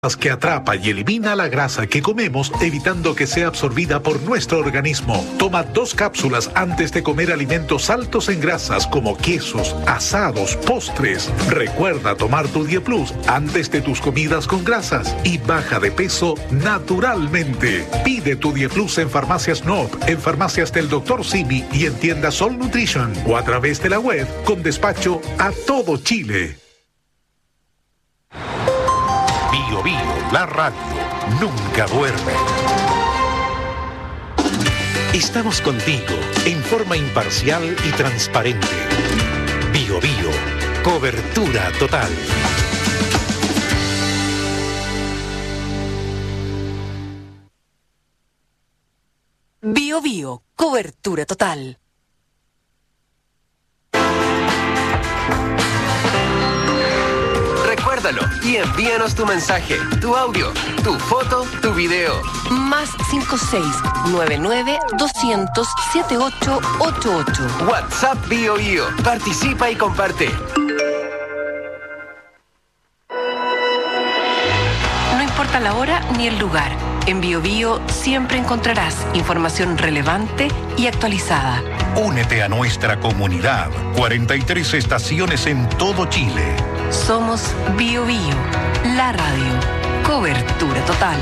que atrapa y elimina la grasa que comemos, evitando que sea absorbida por nuestro organismo. Toma 2 cápsulas antes de comer alimentos altos en grasas como quesos, asados, postres. Recuerda tomar tu DiePlus antes de tus comidas con grasas y baja de peso naturalmente. Pide tu DiePlus en Farmacias Noop, en farmacias del Dr. Simi y en tiendas Sol Nutrition o a través de la web con despacho a todo Chile. Bio Bio, la radio, nunca duerme. Estamos contigo en forma imparcial y transparente. Bio Bio, cobertura total. Bio Bio, cobertura total. Recuérdalo y envíanos tu mensaje, tu audio, tu foto, tu video. Más 56-99-200-7888. WhatsApp Bio Bio. Participa y comparte. No importa la hora ni el lugar. En Bio Bio siempre encontrarás información relevante y actualizada. Únete a nuestra comunidad. 43 estaciones en todo Chile. Somos Bio Bio, la radio. Cobertura total.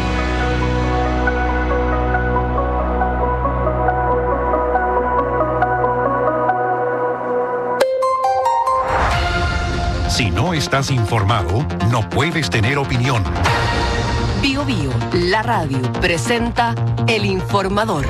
Si no estás informado, no puedes tener opinión. Bio Bio, la radio, presenta El Informador.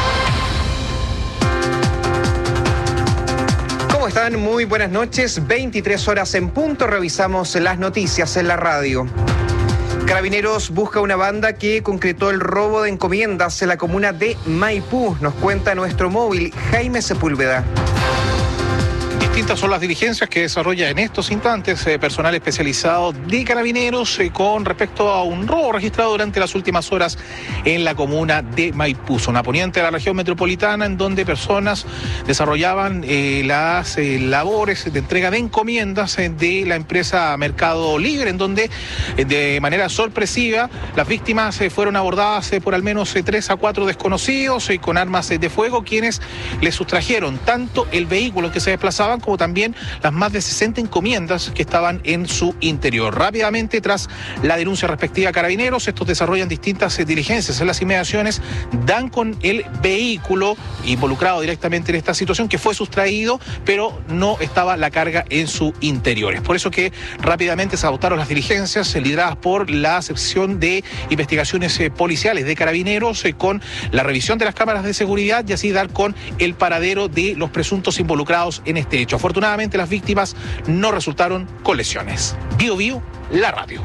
¿Cómo están? Muy buenas noches. 23 horas en punto. Revisamos las noticias en la radio. Carabineros busca una banda que concretó el robo de encomiendas en la comuna de Maipú. Nos cuenta nuestro móvil, Jaime Sepúlveda. Distintas son las diligencias que desarrolla en estos instantes personal especializado de Carabineros con respecto a un robo registrado durante las últimas horas en la comuna de Maipú, zona poniente de la región metropolitana, en donde personas desarrollaban las labores de entrega de encomiendas de la empresa Mercado Libre, en donde de manera sorpresiva las víctimas fueron abordadas por al menos 3 a 4 desconocidos con armas de fuego, quienes les sustrajeron tanto el vehículo que se desplazaban como también las más de 60 encomiendas que estaban en su interior. Rápidamente, tras la denuncia respectiva a Carabineros, estos desarrollan distintas diligencias en las inmediaciones, dan con el vehículo involucrado directamente en esta situación, que fue sustraído, pero no estaba la carga en su interior. Es por eso que rápidamente se adoptaron las diligencias lideradas por la sección de investigaciones policiales de Carabineros con la revisión de las cámaras de seguridad y así dar con el paradero de los presuntos involucrados en este hecho. Afortunadamente, las víctimas no resultaron con lesiones. Bio Bio, la radio.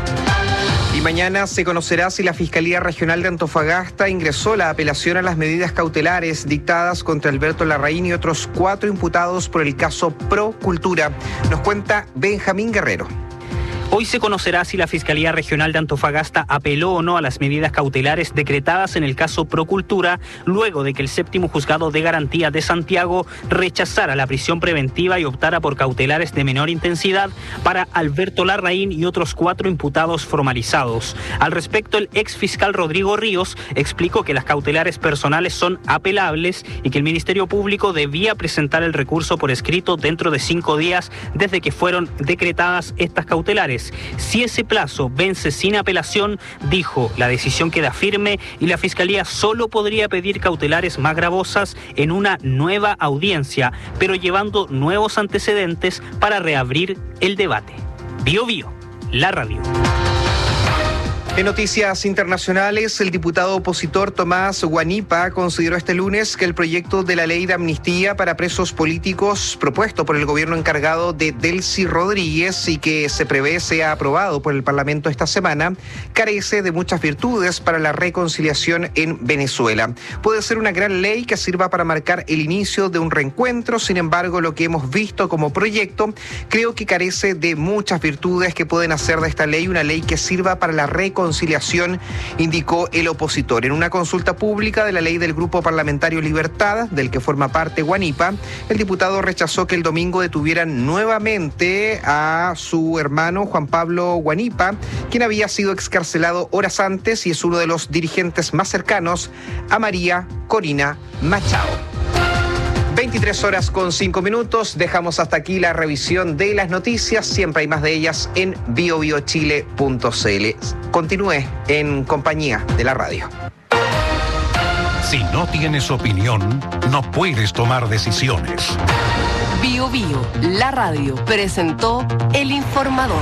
Y mañana se conocerá si la Fiscalía Regional de Antofagasta ingresó la apelación a las medidas cautelares dictadas contra Alberto Larraín y otros 4 imputados por el caso Procultura. Nos cuenta Benjamín Guerrero. Hoy se conocerá si la Fiscalía Regional de Antofagasta apeló o no a las medidas cautelares decretadas en el caso Procultura, luego de que el 7º Juzgado de Garantía de Santiago rechazara la prisión preventiva y optara por cautelares de menor intensidad para Alberto Larraín y otros 4 imputados formalizados. Al respecto, el ex fiscal Rodrigo Ríos explicó que las cautelares personales son apelables y que el Ministerio Público debía presentar el recurso por escrito dentro de 5 días desde que fueron decretadas estas cautelares. Si ese plazo vence sin apelación, dijo, la decisión queda firme y la Fiscalía solo podría pedir cautelares más gravosas en una nueva audiencia, pero llevando nuevos antecedentes para reabrir el debate. Bio Bio, la radio. En noticias internacionales, el diputado opositor Tomás Guanipa consideró este lunes que el proyecto de la ley de amnistía para presos políticos propuesto por el gobierno encargado de Delcy Rodríguez y que se prevé sea aprobado por el Parlamento esta semana, carece de muchas virtudes para la reconciliación en Venezuela. Puede ser una gran ley que sirva para marcar el inicio de un reencuentro, sin embargo, lo que hemos visto como proyecto creo que carece de muchas virtudes que pueden hacer de esta ley una ley que sirva para la reconciliación conciliación, indicó el opositor. En una consulta pública de la ley del Grupo Parlamentario Libertad, del que forma parte Guanipa, el diputado rechazó que el domingo detuvieran nuevamente a su hermano Juan Pablo Guanipa, quien había sido excarcelado horas antes y es uno de los dirigentes más cercanos a María Corina Machado. 23:05. Dejamos hasta aquí la revisión de las noticias. Siempre hay más de ellas en biobiochile.cl. Continúe en compañía de la radio. Si no tienes opinión, no puedes tomar decisiones. Bio Bio, la radio, presentó El Informador.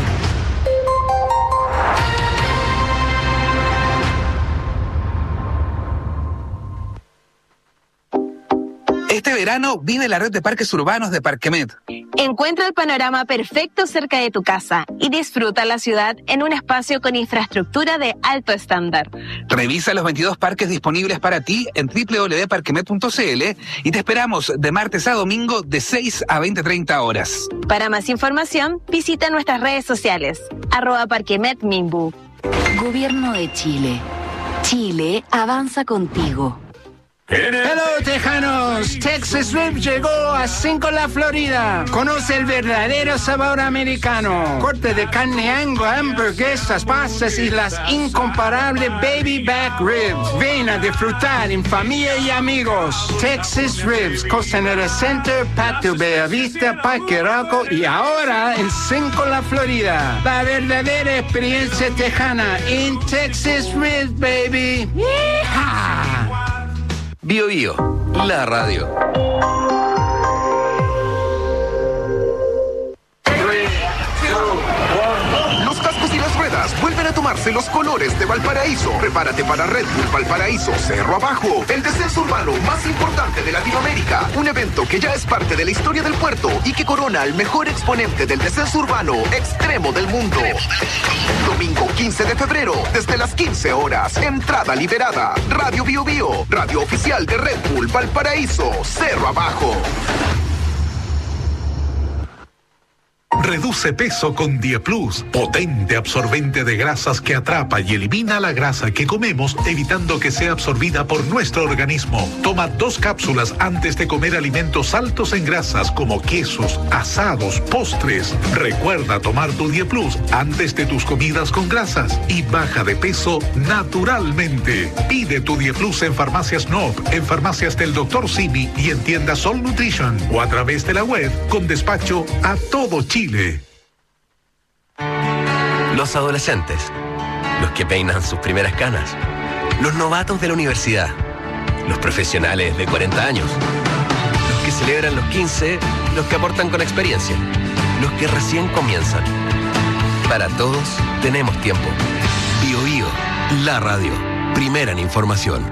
Este verano vive la red de parques urbanos de Parquemet. Encuentra el panorama perfecto cerca de tu casa y disfruta la ciudad en un espacio con infraestructura de alto estándar. Revisa los 22 parques disponibles para ti en www.parquemet.cl y te esperamos de martes a domingo de 6 a 20:30 horas. Para más información, visita nuestras redes sociales, @parquemetminbu. Gobierno de Chile. Chile avanza contigo. Hello, tejanos. Texas Rib llegó a 5 La Florida. Conoce el verdadero sabor americano. Corte de carne Angus, hamburguesas, pastas y las incomparables baby back ribs. Ven a disfrutar en familia y amigos. Texas Ribs, Costanera Center, Patio Bellavista, Parque Arauco y ahora en 5 La Florida. La verdadera experiencia tejana en Texas Ribs, baby. ¡Yeehaw! Bio Bio, la radio. Los cascos y las ruedas vuelven a tomarse los colores de Valparaíso. Prepárate para Red Bull Valparaíso Cerro Abajo, el descenso urbano más importante de Latinoamérica. Un evento que ya es parte de la historia del puerto y que corona al mejor exponente del descenso urbano extremo del mundo. Domingo 15 de febrero, desde las 15 horas. Entrada liberada. Radio Bio Bio, radio oficial de Red Bull Valparaíso Cerro Abajo. Reduce peso con Dieplus, potente absorbente de grasas que atrapa y elimina la grasa que comemos, evitando que sea absorbida por nuestro organismo. Toma 2 cápsulas antes de comer alimentos altos en grasas como quesos, asados, postres. Recuerda tomar tu Dieplus antes de tus comidas con grasas y baja de peso naturalmente. Pide tu Dieplus en Farmacias Noop, en Farmacias del Dr. Simi y en tiendas All Nutrition o a través de la web con despacho a todo Chile. Los adolescentes, los que peinan sus primeras canas, los novatos de la universidad, los profesionales de 40 años, los que celebran los 15, los que aportan con experiencia, los que recién comienzan. Para todos tenemos tiempo. Bio Bio, la radio, primera en información.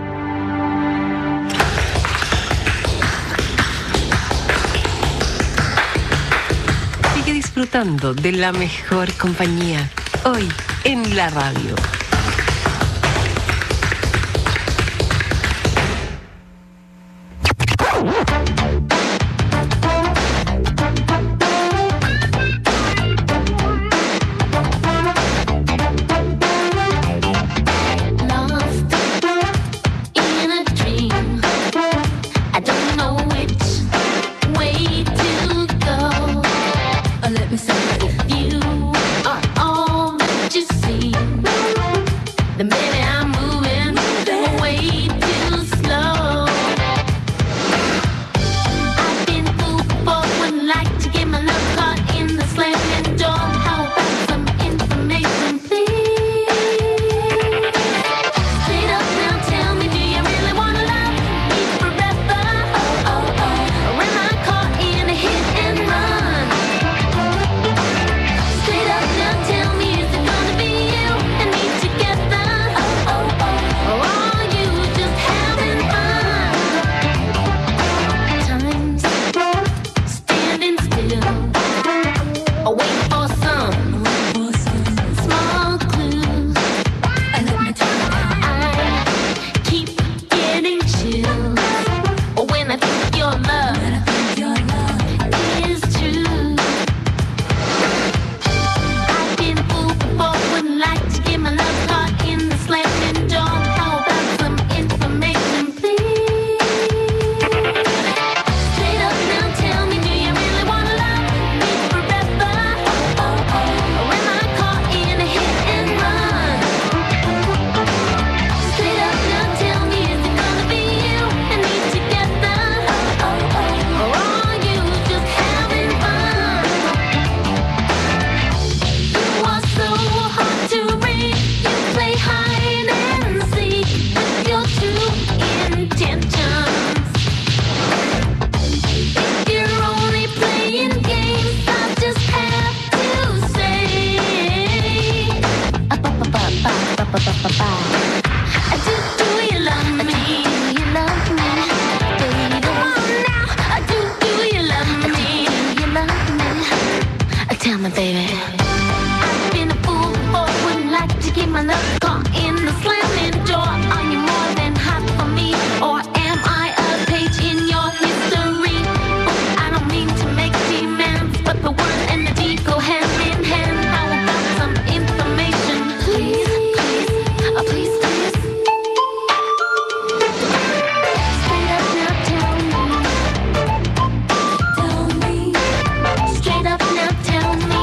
Disfrutando de la mejor compañía, hoy en la radio. Tell me, baby. I've been a fool before, wouldn't like to get my love caught in the slamming door. Are you more than half for me, or am I a page in your history? I don't mean to make demands, but the word and the deed go hand in hand. How about some information, please, please, please, please? Straight up now, tell me. Straight up now, tell me.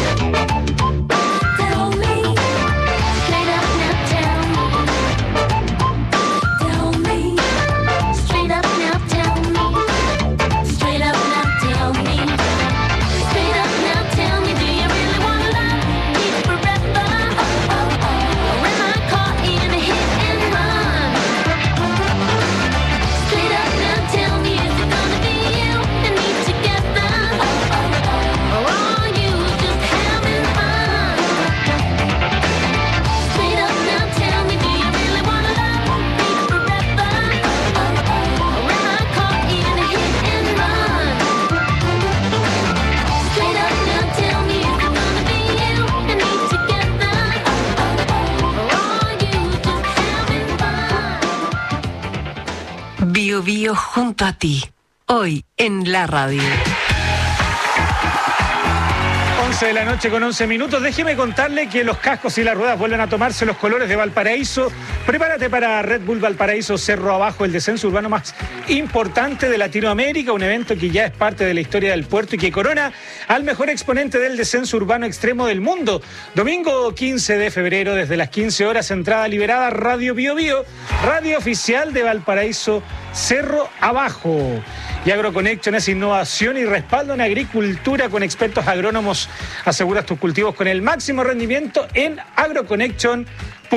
Bio Bio junto a ti, hoy en la radio. 11 de la noche con 11 minutos. Déjeme contarle que los cascos y las ruedas vuelven a tomarse los colores de Valparaíso. Prepárate para Red Bull Valparaíso Cerro Abajo, el descenso urbano más importante de Latinoamérica, un evento que ya es parte de la historia del puerto y que corona al mejor exponente del descenso urbano extremo del mundo. Domingo 15 de febrero, desde las 15 horas, entrada liberada, Radio Bio Bio, radio oficial de Valparaíso Cerro Abajo. Y AgroConnection es innovación y respaldo en agricultura con expertos agrónomos. Aseguras tus cultivos con el máximo rendimiento en agroconnection.cl.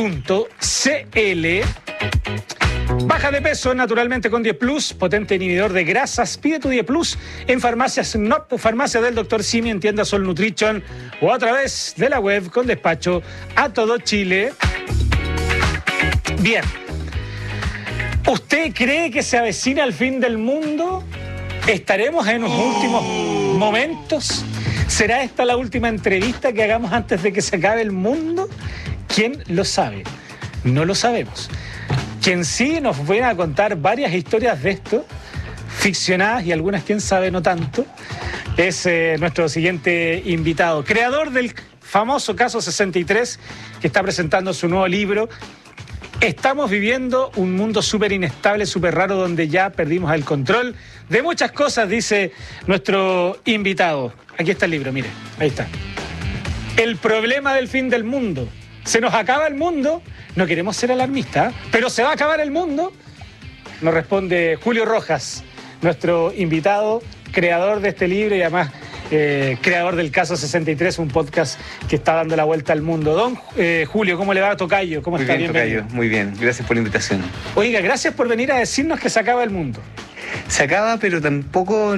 Baja de peso naturalmente con 10 Plus, potente inhibidor de grasas. Pide tu 10 Plus en farmacias NOP, farmacia del Dr. Simi, en tienda Sol Nutrition o a través de la web con despacho a todo Chile. Bien. ¿Usted cree que se avecina el fin del mundo? ¿Estaremos en los últimos momentos? ¿Será esta la última entrevista que hagamos antes de que se acabe el mundo? ¿Quién lo sabe? No lo sabemos. Quien sí nos viene a contar varias historias de esto, ficcionadas y algunas, quién sabe, no tanto, es nuestro siguiente invitado, creador del famoso Caso 63, que está presentando su nuevo libro. Estamos viviendo un mundo súper inestable, súper raro, donde ya perdimos el control de muchas cosas, dice nuestro invitado. Aquí está el libro, mire, ahí está. El problema del fin del mundo. Se nos acaba el mundo, no queremos ser alarmistas, pero se va a acabar el mundo. Nos responde Julio Rojas, nuestro invitado, creador de este libro y además creador del Caso 63, un podcast que está dando la vuelta al mundo. Don Julio, ¿cómo le va, tocayo? ¿Cómo está? Muy bien, tocayo, muy bien. Gracias por la invitación. Oiga, gracias por venir a decirnos que se acaba el mundo. Se acaba, pero tampoco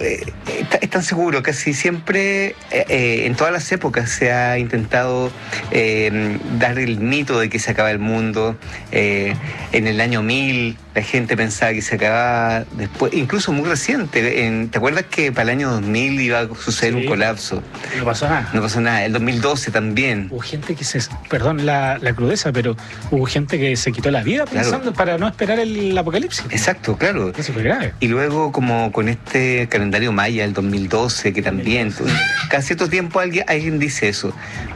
es tan seguro. Casi siempre, en todas las épocas, se ha intentado dar el mito de que se acaba el mundo. En el año 1000, la gente pensaba que se acababa después, incluso muy reciente. ¿Te acuerdas que para el año 2000 iba a suceder un colapso? No pasó nada. No pasó nada. El 2012 también. Hubo gente que perdón la crudeza, pero hubo gente que se quitó la vida pensando para no esperar el apocalipsis. Exacto, claro. Eso fue grave. Y luego, como con este calendario maya, el 2012, que también, cada cierto tiempo alguien dice eso.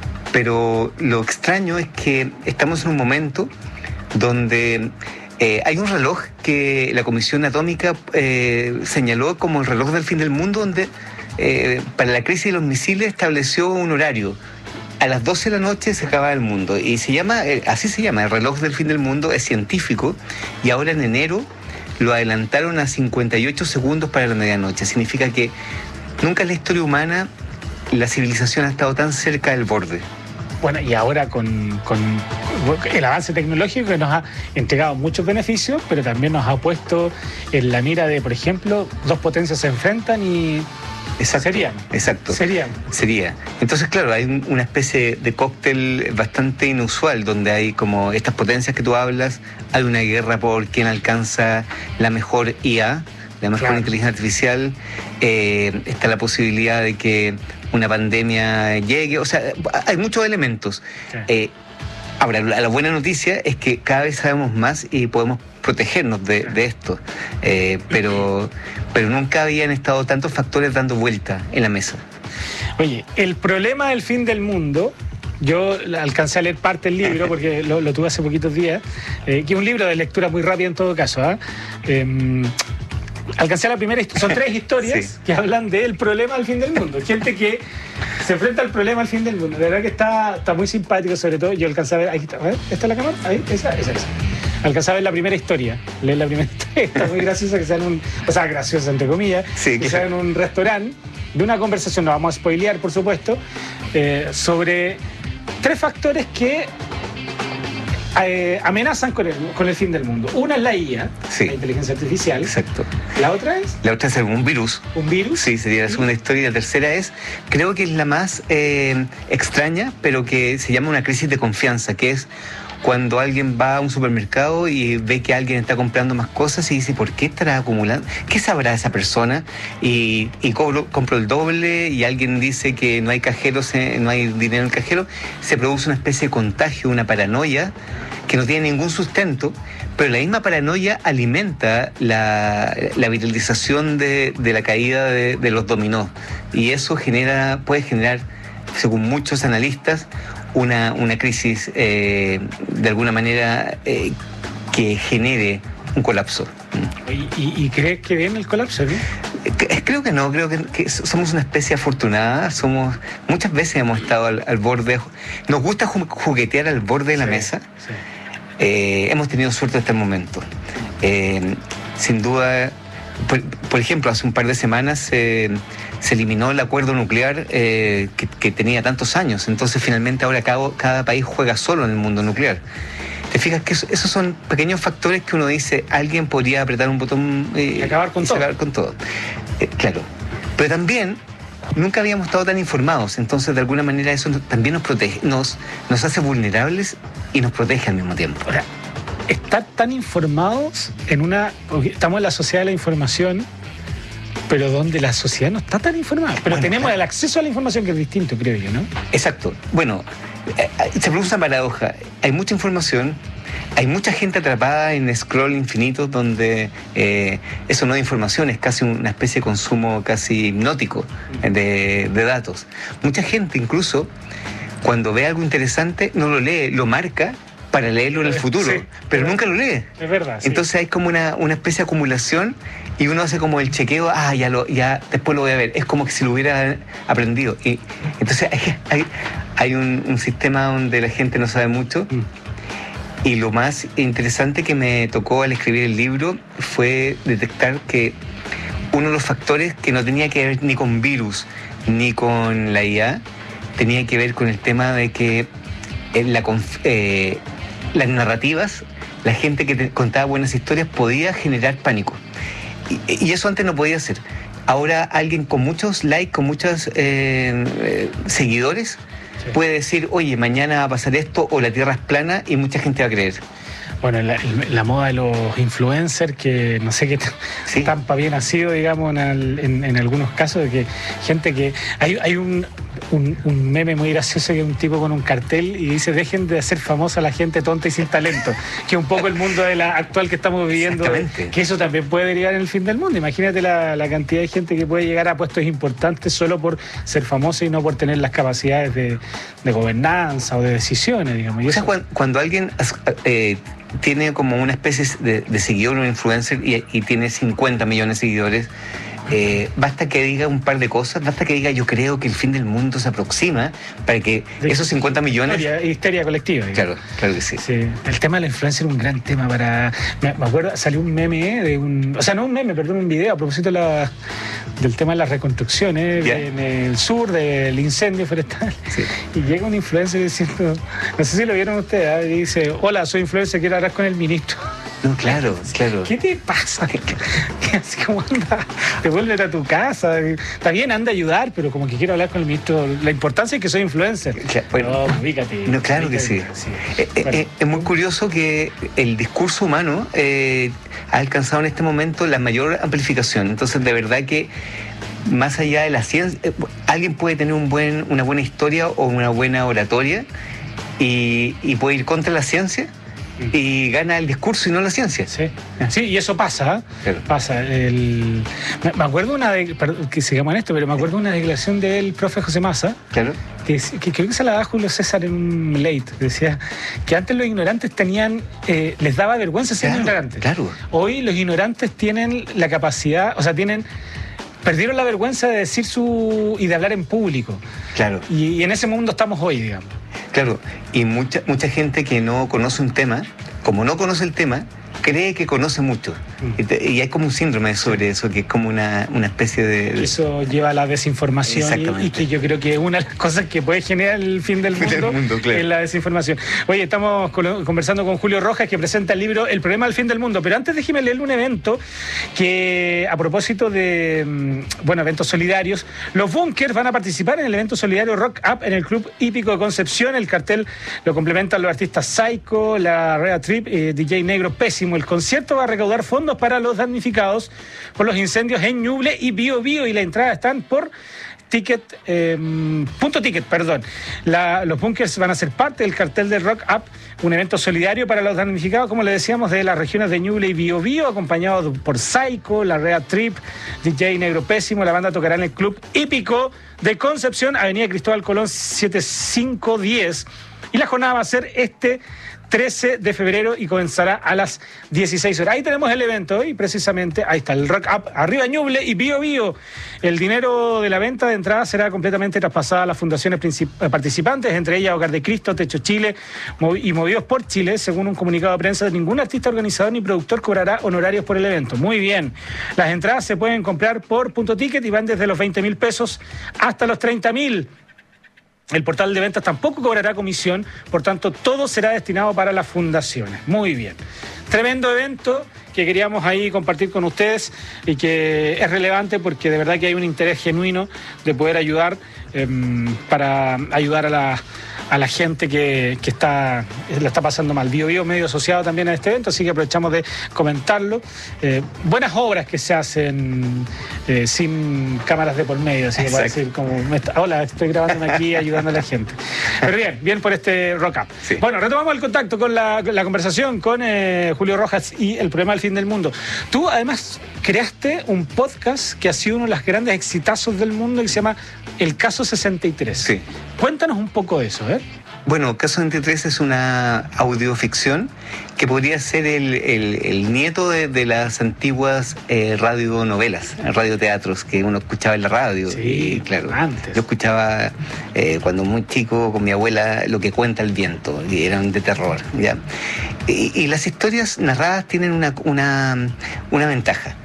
Pero lo extraño es que estamos en un momento donde hay un reloj que la Comisión Atómica señaló como el reloj del fin del mundo, donde para la crisis de los misiles estableció un horario. A las 12 de la noche se acaba el mundo. Y así se llama, el reloj del fin del mundo, es científico. Y ahora en enero lo adelantaron a 58 segundos para la medianoche. Significa que nunca en la historia humana la civilización ha estado tan cerca del borde. Bueno, y ahora con el avance tecnológico que nos ha entregado muchos beneficios, pero también nos ha puesto en la mira de, por ejemplo, dos potencias se enfrentan y Exacto. Sería. Entonces, claro, hay una especie de cóctel bastante inusual donde hay como estas potencias que tú hablas, hay una guerra por quién alcanza la mejor IA, la mejor inteligencia artificial, está la posibilidad de que una pandemia llegue, o sea, hay muchos elementos. Ahora, la buena noticia es que cada vez sabemos más y podemos protegernos de esto, pero nunca habían estado tantos factores dando vuelta en la mesa. Oye, el problema del fin del mundo, yo alcancé a leer parte del libro porque lo tuve hace poquitos días, que es un libro de lectura muy rápida en todo caso, alcancé a la primera, son 3 historias que hablan del problema del fin del mundo, gente que se enfrenta al problema del fin del mundo. De verdad que está muy simpático, sobre todo yo alcancé a ver, ahí está, ¿esta es la cámara? Ahí, esa. Alcancé a ver la primera historia, leer la primera historia, está muy graciosa que sea graciosa entre comillas, que sea en un restaurante, de una conversación, no vamos a spoilear por supuesto, sobre 3 factores que amenazan con el fin del mundo. Una es la IA, la inteligencia artificial. Exacto. ¿La otra es? La otra es un virus. ¿Un virus? Sí, sería la segunda historia. Y la tercera es, creo que es la más extraña, pero que se llama una crisis de confianza, que es cuando alguien va a un supermercado y ve que alguien está comprando más cosas y dice, ¿por qué estará acumulando? ¿Qué sabrá esa persona? Y compro el doble y alguien dice que no hay cajeros, no hay dinero en el cajero. Se produce una especie de contagio, una paranoia que no tiene ningún sustento, pero la misma paranoia alimenta la viralización de la caída de los dominós. Y eso puede generar, según muchos analistas, una crisis de alguna manera que genere un colapso. ¿Y crees que viene el colapso? Creo que no, creo que somos una especie afortunada, muchas veces hemos estado al borde, nos gusta juguetear al borde de la mesa, hemos tenido suerte hasta el momento. Sin duda, por ejemplo, hace un par de semanas se eliminó el acuerdo nuclear que tenía tantos años, entonces finalmente ahora cada país juega solo en el mundo nuclear. ¿Te fijas que esos son pequeños factores que uno dice, alguien podría apretar un botón y acabar con todo? Claro, pero también nunca habíamos estado tan informados, entonces de alguna manera eso también nos protege, nos hace vulnerables y nos protege al mismo tiempo. Ahora, estar tan informados estamos en la sociedad de la información, pero donde la sociedad no está tan informada. Pero tenemos el acceso a la información, que es distinto, creo yo, ¿no? Exacto. Bueno, se produce una paradoja. Hay mucha información, hay mucha gente atrapada en scroll infinitos donde eso no es información, es casi una especie de consumo casi hipnótico de datos. Mucha gente incluso, cuando ve algo interesante, no lo lee, lo marca para leerlo en el futuro, pero nunca lo lee. Es verdad. Entonces hay como una especie de acumulación y uno hace como el chequeo, ya después lo voy a ver. Es como que si lo hubiera aprendido. Y entonces hay un sistema donde la gente no sabe mucho. Y lo más interesante que me tocó al escribir el libro fue detectar que uno de los factores que no tenía que ver ni con virus ni con la IA, tenía que ver con el tema de que las narrativas, la gente que contaba buenas historias podía generar pánico. Y eso antes no podía ser. Ahora alguien con muchos likes, con muchos seguidores, puede decir, oye, mañana va a pasar esto, o la Tierra es plana, y mucha gente va a creer. Bueno, la moda de los influencers, que no sé qué tan para bien ha sido, digamos, en algunos casos, de que gente que... Hay un meme muy gracioso, que es un tipo con un cartel y dice, dejen de hacer famosa a la gente tonta y sin talento, que es un poco el mundo actual que estamos viviendo, que eso también puede derivar en el fin del mundo. Imagínate la cantidad de gente que puede llegar a puestos importantes solo por ser famosa y no por tener las capacidades de gobernanza o de decisiones, digamos. Y sea, cuando alguien tiene como una especie de seguidor, un influencer, y tiene 50 millones de seguidores, basta que diga un par de cosas, basta que diga, yo creo que el fin del mundo se aproxima, para que esos 50 millones... Histeria colectiva. Claro que sí. El tema de la influencer es un gran tema me acuerdo, salió un meme un video a propósito del tema de las reconstrucciones en el sur, del incendio forestal. Y llega un influencer diciendo, no sé si lo vieron ustedes, y dice, hola, soy influencer, quiero hablar con el ministro. No, claro. ¿Qué te pasa? Así como anda, devuélvete a tu casa. Está bien, anda a ayudar, pero como que quiero hablar con el ministro. La importancia es que soy influencer. Bueno, no, ubícate. No, claro que sí. Bueno. Es muy curioso que el discurso humano ha alcanzado en este momento la mayor amplificación. Entonces, de verdad que más allá de la ciencia, alguien puede tener una buena historia o una buena oratoria y puede ir contra la ciencia y gana el discurso y no la ciencia. Sí, y eso pasa. Claro. Pasa. Me acuerdo que sigamos en esto, pero me acuerdo una declaración del profe José Massa. Claro. Que creo que se la da Julio César en un late. Decía que antes los ignorantes les daba vergüenza ser ignorantes. Claro. Hoy los ignorantes tienen la capacidad, perdieron la vergüenza de decir y de hablar en público. Claro. Y en ese mundo estamos hoy, digamos. Claro, y mucha gente que no conoce un tema, como no conoce el tema, cree que conoce mucho. Y hay como un síndrome sobre eso, que es como una especie de... Eso lleva a la desinformación y que yo creo que una de las cosas que puede generar el fin del mundo claro. es la desinformación. Oye, estamos conversando con Julio Rojas, que presenta el libro El problema del fin del mundo, pero antes déjeme leerle un evento que, a propósito de eventos solidarios, los Bunkers van a participar en el evento solidario Rock Up en el Club Hípico de Concepción. El cartel lo complementan los artistas Psycho, la Rea Trip, DJ Negro Pésimo. El concierto va a recaudar fondos para los damnificados por los incendios en Ñuble y Bío Bío, y la entrada están por punto ticket. Los Bunkers van a ser parte del cartel del Rock Up, un evento solidario para los damnificados, como le decíamos, de las regiones de Ñuble y Bío Bío, acompañado por Psycho, la Rea Trip, DJ Negro Pésimo. La banda tocará en el Club Hípico de Concepción, Avenida Cristóbal Colón 7510, y la jornada va a ser 13 de febrero y comenzará a las 16 horas. Ahí tenemos el evento y precisamente ahí está el Rock Up, arriba Ñuble y Bío Bío. El dinero de la venta de entrada será completamente traspasada a las fundaciones participantes, entre ellas Hogar de Cristo, Techo Chile y Movidos por Chile. Según un comunicado de prensa, ningún artista, organizador ni productor cobrará honorarios por el evento. Muy bien. Las entradas se pueden comprar por punto ticket y van desde los 20.000 pesos hasta los 30.000. El portal de ventas tampoco cobrará comisión, por tanto, todo será destinado para las fundaciones. Muy bien. Tremendo evento que queríamos ahí compartir con ustedes y que es relevante porque de verdad que hay un interés genuino de poder ayudar para ayudar a la gente que la está pasando mal. Bío Bío medio asociado también a este evento, así que aprovechamos de comentarlo. Buenas obras que se hacen sin cámaras de por medio, así que puedo decir hola, estoy grabándome aquí ayudando a la gente. Pero bien por este Rock Up. Sí. Bueno, retomamos el contacto con la conversación con Julio Rojas y el problema del fin del mundo. Tú además creaste un podcast que ha sido uno de los grandes exitazos del mundo y que se llama El Caso 63. Sí. Cuéntanos un poco de eso, ¿eh? Bueno, Caso 63 es una audioficción que podría ser el nieto de las antiguas radionovelas, radioteatros que uno escuchaba en la radio. Sí, y claro, antes. Yo escuchaba cuando muy chico con mi abuela Lo que cuenta el viento, y eran de terror, ¿ya? Y las historias narradas tienen una ventaja.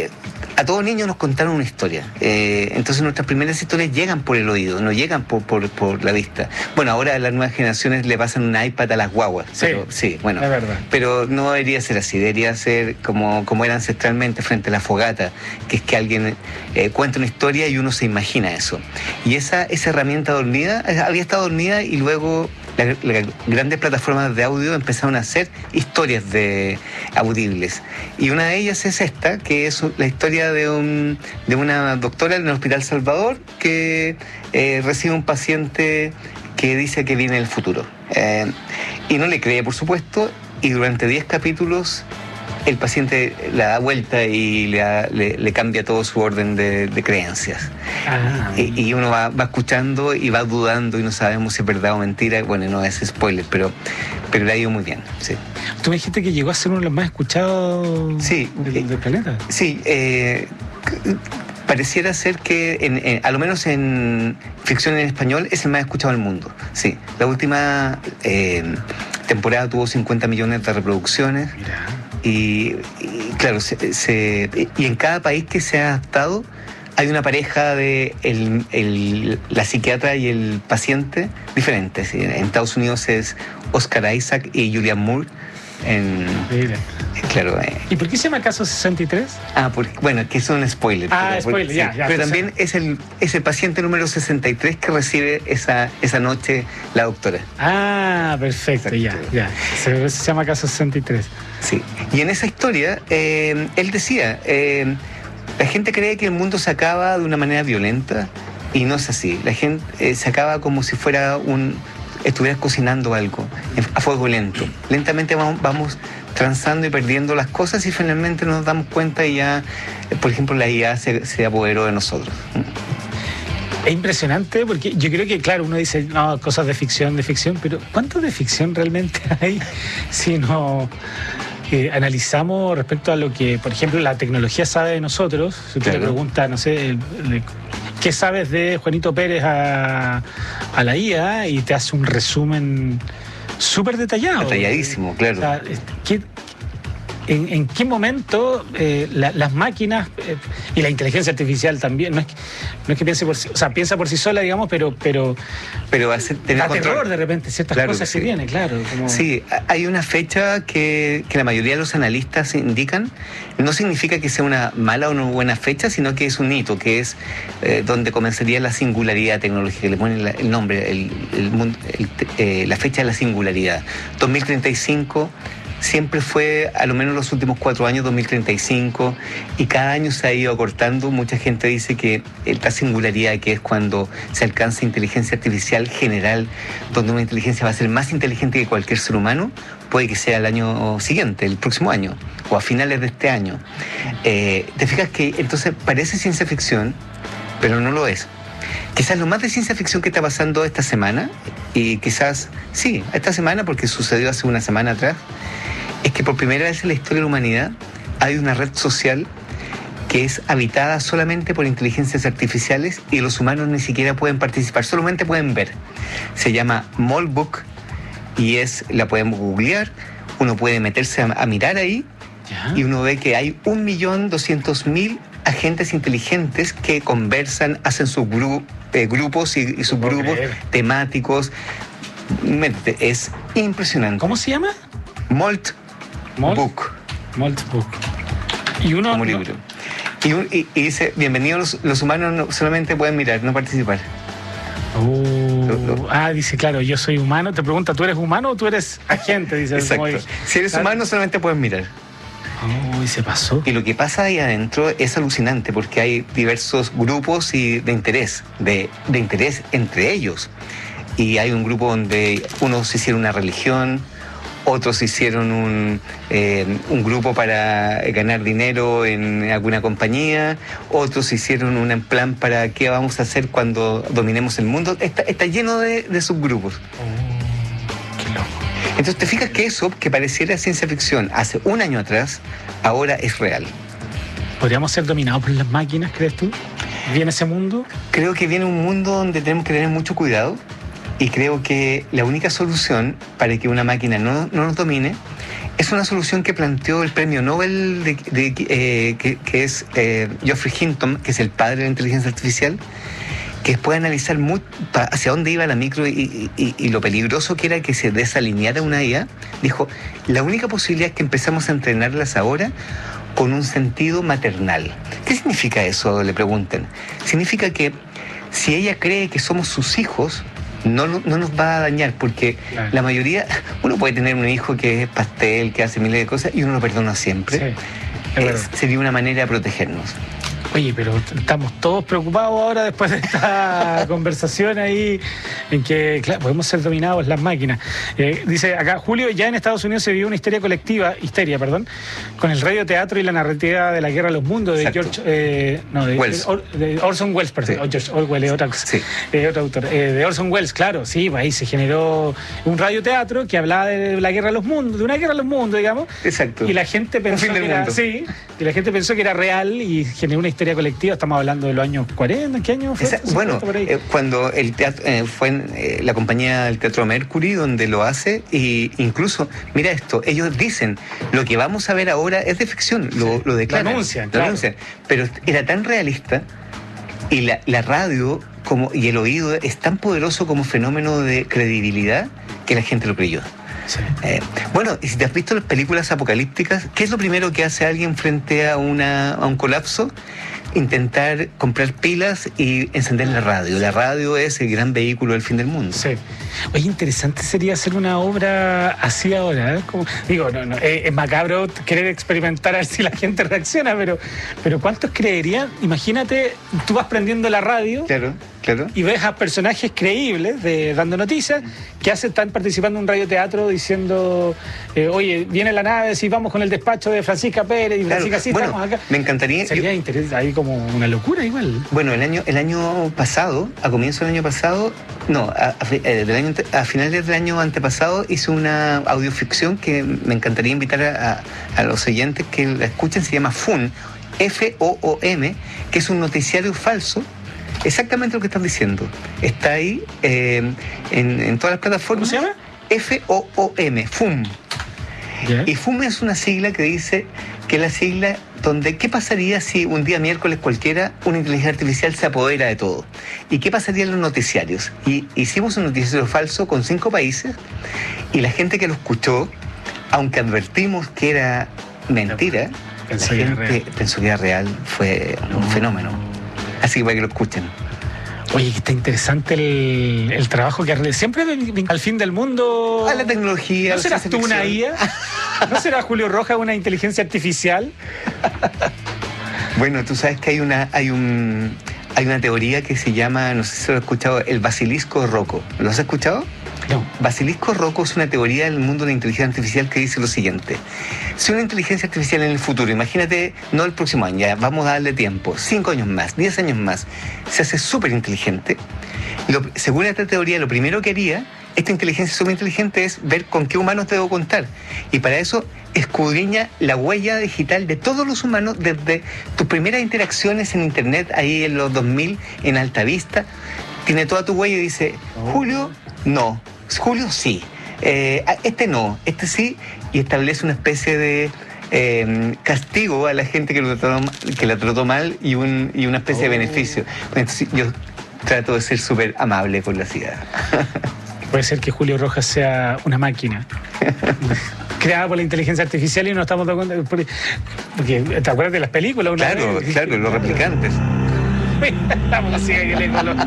A todos niños nos contaron una historia. Entonces nuestras primeras historias llegan por el oído, no llegan por la vista. Bueno, ahora a las nuevas generaciones le pasan un iPad a las guaguas. Pero, sí, bueno. Es verdad. Pero no debería ser así, debería ser como era ancestralmente frente a la fogata, que es que alguien cuenta una historia y uno se imagina eso. Y esa herramienta dormida, había estado dormida y luego las grandes plataformas de audio empezaron a hacer historias audibles. Y una de ellas es esta, que es la historia de una doctora en el Hospital Salvador que recibe un paciente que dice que viene el futuro. Y no le cree, por supuesto, y durante 10 capítulos el paciente la da vuelta y le cambia todo su orden de creencias. Y uno va escuchando y va dudando y no sabemos si es verdad o mentira. Bueno, no es spoiler, pero le ha ido muy bien. Sí. Tú me dijiste que llegó a ser uno de los más escuchados del planeta. Sí, pareciera ser que a lo menos en ficción en español es el más escuchado del mundo. Sí, la última temporada tuvo 50 millones de reproducciones. Mira. Y claro, y en cada país que se ha adaptado hay una pareja de la psiquiatra y el paciente diferentes. En Estados Unidos es Oscar Isaac y Julianne Moore. Claro. ¿Y por qué se llama Caso 63? Bueno, que es un spoiler. Spoiler, ya. Pero también es el paciente número 63 que recibe esa noche la doctora. Perfecto, ya. Se llama Caso 63. Sí. Y en esa historia, él decía, la gente cree que el mundo se acaba de una manera violenta y no es así. La gente se acaba como si fuera estuvieras cocinando algo a fuego lento. Lentamente vamos transando y perdiendo las cosas y finalmente nos damos cuenta y ya, por ejemplo, la IA se apoderó de nosotros. Es impresionante porque yo creo que, claro, uno dice, no, cosas de ficción, pero ¿cuánto de ficción realmente hay si no analizamos respecto a lo que, por ejemplo, la tecnología sabe de nosotros? Si usted le pregunta, no sé, ¿qué sabes de Juanito Pérez a la IA? Y te hace un resumen súper detallado. Detalladísimo, claro. O sea, ¿en qué momento las máquinas y la inteligencia artificial también, no es que piense por sí, o sea, piensa por sí sola, digamos, pero va a tener da terror de repente ciertas cosas que vienen, claro. Sí, hay una fecha que la mayoría de los analistas indican. No significa que sea una mala o una buena fecha, sino que es un hito, que es donde comenzaría la singularidad tecnológica, que le ponen el nombre, la fecha de la singularidad. 2035 siempre fue, a lo menos los últimos 4 años, 2035, y cada año se ha ido acortando. Mucha gente dice que esta singularidad, que es cuando se alcanza inteligencia artificial general, donde una inteligencia va a ser más inteligente que cualquier ser humano, puede que sea el año siguiente, el próximo año, o a finales de este año. Te fijas que entonces parece ciencia ficción, pero no lo es. Quizás lo más de ciencia ficción que está pasando esta semana, y quizás, sí, esta semana, porque sucedió hace una semana atrás, es que por primera vez en la historia de la humanidad hay una red social que es habitada solamente por inteligencias artificiales y los humanos ni siquiera pueden participar, solamente pueden ver. Se llama Molbook y la podemos googlear, uno puede meterse a mirar ahí y uno ve que hay 1.200.000 agentes inteligentes que conversan, hacen sus grupos y subgrupos temáticos. Es impresionante. ¿Cómo se llama? Molbook. Y uno como libro. Y dice, bienvenidos, los humanos solamente pueden mirar, no participar. Dice, claro, yo soy humano. Te pregunta, ¿tú eres humano o tú eres agente? Dice. Exacto. Si eres humano solamente puedes mirar. Y se pasó. Y lo que pasa ahí adentro es alucinante porque hay diversos grupos de interés entre ellos. Y hay un grupo donde unos hicieron una religión, otros hicieron un grupo para ganar dinero en alguna compañía, otros hicieron un plan para qué vamos a hacer cuando dominemos el mundo. Está lleno de subgrupos. Qué loco. Entonces te fijas que eso, que pareciera ciencia ficción hace un año atrás, ahora es real. ¿Podríamos ser dominados por las máquinas, crees tú? ¿Viene ese mundo? Creo que viene un mundo donde tenemos que tener mucho cuidado. Y creo que la única solución para que una máquina no nos domine es una solución que planteó el premio Nobel que es Geoffrey Hinton, que es el padre de la inteligencia artificial, que después de analizar hacia dónde iba la micro y lo peligroso que era que se desalineara una IA, dijo, la única posibilidad es que empezamos a entrenarlas ahora con un sentido maternal. ¿Qué significa eso? Le preguntan. Significa que si ella cree que somos sus hijos, no nos va a dañar, porque la mayoría, uno puede tener un hijo que es pastel, que hace miles de cosas y uno lo perdona siempre. Sí, sería una manera de protegernos. Oye, pero estamos todos preocupados ahora después de esta conversación ahí en que, claro, podemos ser dominados las máquinas. Dice acá, Julio, ya en Estados Unidos se vivió una histeria, con el radioteatro y la narrativa de la Guerra de los Mundos de de Orson Welles, perdón. George Orwell es otra cosa. Sí. Otro autor. De Orson Welles, claro, sí, ahí se generó un radioteatro que hablaba de la Guerra de los Mundos, de una Guerra de los Mundos, digamos. Exacto. Y la gente pensó que era real y generó una histeria colectiva. Estamos hablando de los años 40, ¿qué año fue? Bueno, cuando el teatro fue en la compañía del Teatro Mercury donde lo hace, y incluso, mira esto, ellos dicen, lo que vamos a ver ahora es de ficción, lo declaran. Lo anuncian. Pero era tan realista, y la radio y el oído es tan poderoso como fenómeno de credibilidad que la gente lo creyó. Sí. Bueno, y si te has visto las películas apocalípticas, ¿qué es lo primero que hace alguien frente a un colapso? Intentar comprar pilas y encender la radio. La radio es el gran vehículo del fin del mundo. Sí. Oye, interesante sería hacer una obra así ahora, ¿eh? Como, digo, es macabro querer experimentar a ver si la gente reacciona, pero ¿cuántos creerían? Imagínate, tú vas prendiendo la radio. Claro. Y ves a personajes creíbles dando noticias que están participando en un radioteatro diciendo, oye, viene la nave, si vamos con el despacho de Francisca Pérez y Francisca, sí, estamos acá. Me encantaría. Sería interesante, ahí como una locura igual. Bueno, el año pasado, a comienzo del año pasado, a finales del año antepasado hice una audioficción que me encantaría invitar a los oyentes que la escuchen, se llama FOOM, F-O-O-M, que es un noticiario falso. Exactamente lo que estás diciendo. Está ahí en todas las plataformas. ¿Cómo se llama? F-O-O-M, FOOM. Yeah. Y FOOM es una sigla que dice que es la sigla donde ¿qué pasaría si un día miércoles cualquiera una inteligencia artificial se apodera de todo? ¿Y qué pasaría en los noticiarios? Y hicimos un noticiario falso con 5 países y la gente que lo escuchó, aunque advertimos que era mentira, la gente pensó que era real. Fue un fenómeno. Así que para que lo escuchen. Oye, que está interesante el trabajo que siempre al fin del mundo. A la tecnología. ¿No serás tú una IA? ¿No será Julio Rojas una inteligencia artificial? Bueno, tú sabes que hay una teoría que se llama, no sé si lo has escuchado, el basilisco roco. ¿Lo has escuchado? No. Basilisco roco es una teoría del mundo de la inteligencia artificial que dice lo siguiente. Si una inteligencia artificial en el futuro, imagínate, no el próximo año, ya vamos a darle tiempo, 5 años más, 10 años más, se hace súper inteligente, según esta teoría, lo primero que haría esta inteligencia súper inteligente es ver con qué humanos debo contar. Y para eso escudriña la huella digital de todos los humanos desde tus primeras interacciones en Internet, ahí en los 2000, en Alta Vista. Tiene toda tu huella y dice, Julio, no. Julio, sí. Este no, este sí. Y establece una especie de castigo a la gente que la trató mal y una especie de beneficio. Entonces, yo trato de ser súper amable con la ciudad. Puede ser que Julio Rojas sea una máquina creada por la inteligencia artificial y no estamos dando cuenta. Porque, ¿te acuerdas de las películas? Claro, los replicantes. La música que le coló.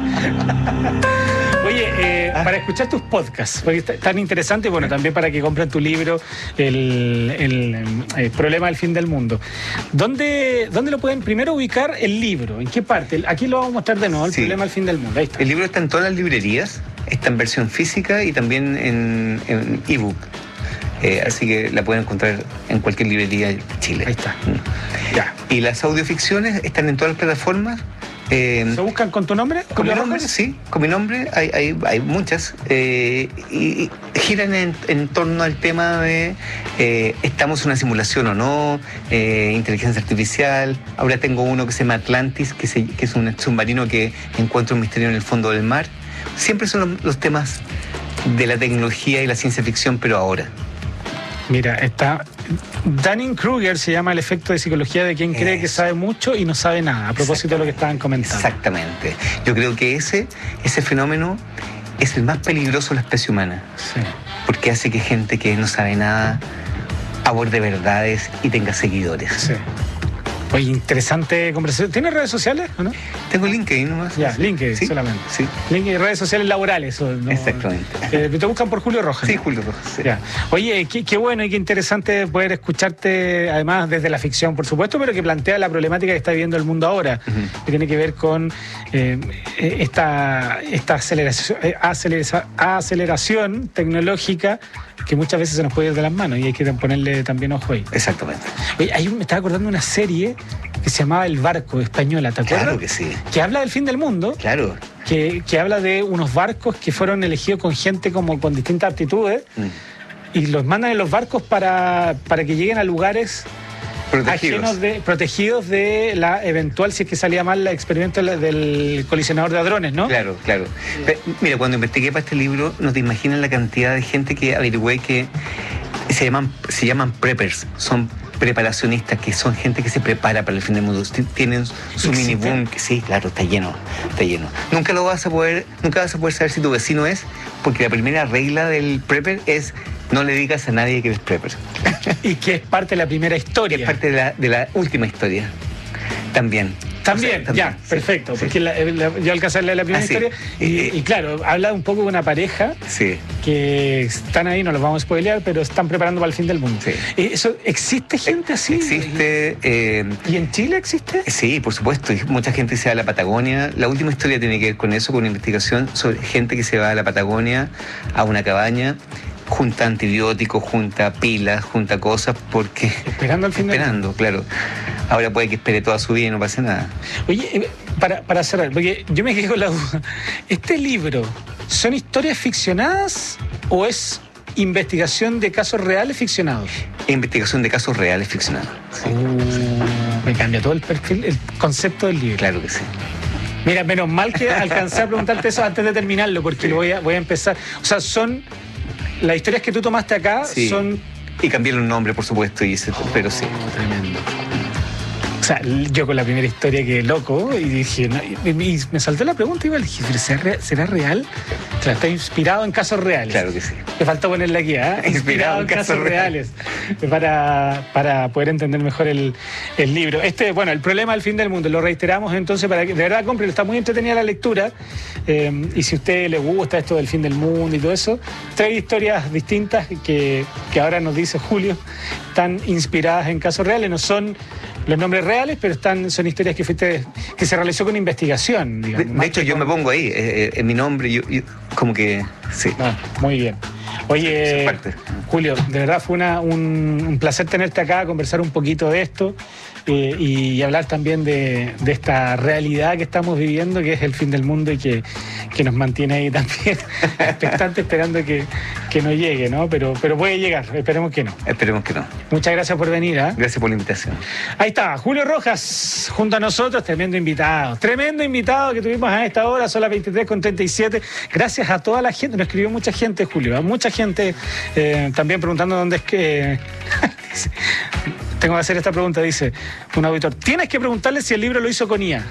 Oye, para escuchar tus podcasts, porque es tan interesante, bueno, también para que compren tu libro, el Problema del Fin del Mundo. ¿Dónde lo pueden primero ubicar el libro? ¿En qué parte? Aquí lo vamos a mostrar de nuevo, el Problema del Fin del Mundo. Ahí está. El libro está en todas las librerías, está en versión física y también en ebook. Así que la pueden encontrar en cualquier librería de Chile. Ahí está. Ya. Y las audioficciones están en todas las plataformas. ¿Se buscan con tu nombre? ¿Con mi nombre? Sí, con mi nombre hay muchas. Y giran en torno al tema de estamos en una simulación o no, inteligencia artificial. Ahora tengo uno que se llama Atlantis, que es un submarino que encuentra un misterio en el fondo del mar. Siempre son los temas de la tecnología y la ciencia ficción, pero ahora. Mira, está Dunning-Kruger, se llama el efecto de psicología de quien cree que sabe mucho y no sabe nada, a propósito de lo que estaban comentando. Exactamente. Yo creo que ese fenómeno es el más peligroso de la especie humana. Sí. Porque hace que gente que no sabe nada aborde verdades y tenga seguidores. Sí. Oye, interesante conversación. ¿Tienes redes sociales o no? Tengo LinkedIn nomás. Ya, LinkedIn ¿Sí? solamente. Sí. LinkedIn, redes sociales laborales. ¿No? Exactamente. Te buscan por Julio Rojas. Sí, ¿no? Julio Rojas. Sí. Ya. Oye, qué bueno y qué interesante poder escucharte, además desde la ficción, por supuesto, pero que plantea la problemática que está viviendo el mundo ahora, que tiene que ver con esta aceleración tecnológica que muchas veces se nos puede ir de las manos y hay que ponerle también ojo ahí. Exactamente. Oye, me estaba acordando de una serie que se llamaba El Barco, española, ¿te acuerdas? Claro que sí. Que habla del fin del mundo. Claro. Que habla de unos barcos que fueron elegidos con gente como con distintas aptitudes y los mandan en los barcos para que lleguen a lugares protegidos de la eventual, si es que salía mal, el experimento del colisionador de hadrones, ¿no? Claro, claro. Pero, mira, cuando investigué para este libro, no te imaginas la cantidad de gente que averigüé que se llaman preppers, son preparacionistas, que son gente que se prepara para el fin del mundo. Tienen su mini boom, que sí, claro, está lleno. Nunca vas a poder saber si tu vecino es, porque la primera regla del prepper es No le digas a nadie que eres prepper. Y que es parte de la primera historia. Es parte de la última historia. También. También, O sea, también, ya, perfecto. Porque yo alcancé a leer la primera historia y claro, habla un poco de una pareja que están ahí, no los vamos a spoilear, pero están preparando para el fin del mundo. Eso, ¿existe gente así? Existe. ¿Y en Chile existe? Sí, por supuesto. Mucha gente se va a la Patagonia. La última historia tiene que ver con eso, con una investigación sobre gente que se va a la Patagonia, a una cabaña, junta antibióticos, junta pilas, junta cosas, porque... Esperando al fin del mundo. Claro. Ahora puede que espere toda su vida y no pase nada. Oye, para cerrar, porque yo me quedé con la duda. ¿Este libro son historias ficcionadas o es investigación de casos reales ficcionados? Investigación de casos reales ficcionados. Sí. Me cambia todo el perfil, el concepto del libro. Claro que sí. Mira, menos mal que alcancé a preguntarte eso antes de terminarlo, porque lo voy a empezar. O sea, son... Las historias que tú tomaste acá son... Y cambié un nombre, por supuesto, pero sí. Tremendo. O sea, yo con la primera historia quedé loco y dije, no, y me saltó la pregunta igual, dije, ¿será real? O sea, está inspirado en casos reales. Claro que sí. Me faltó ponerle aquí, ¿eh? Inspirado en casos reales. Para poder entender mejor el libro. El problema del fin del mundo, lo reiteramos entonces para que de verdad compren, está muy entretenida la lectura. Y si a usted le gusta esto del fin del mundo y todo eso, trae historias distintas que ahora nos dice Julio, están inspiradas en casos reales, no son los nombres reales, pero son historias que se realizó con investigación, digamos. De hecho, yo me pongo ahí, en mi nombre, yo como que sí. Muy bien. Oye, Julio, de verdad fue un placer tenerte acá, conversar un poquito de esto y hablar también de esta realidad que estamos viviendo, que es el fin del mundo y que nos mantiene ahí también expectantes, esperando que no llegue, ¿no? Pero puede llegar, esperemos que no. Esperemos que no. Muchas gracias por venir, ¿eh? Gracias por la invitación. Ahí está, Julio Rojas, junto a nosotros, tremendo invitado que tuvimos a esta hora, son las 23:37. Gracias a toda la gente, nos escribió mucha gente, Julio, mucha gente también preguntando dónde es que... Tengo que hacer esta pregunta, dice un auditor. Tienes que preguntarle si el libro lo hizo con IA.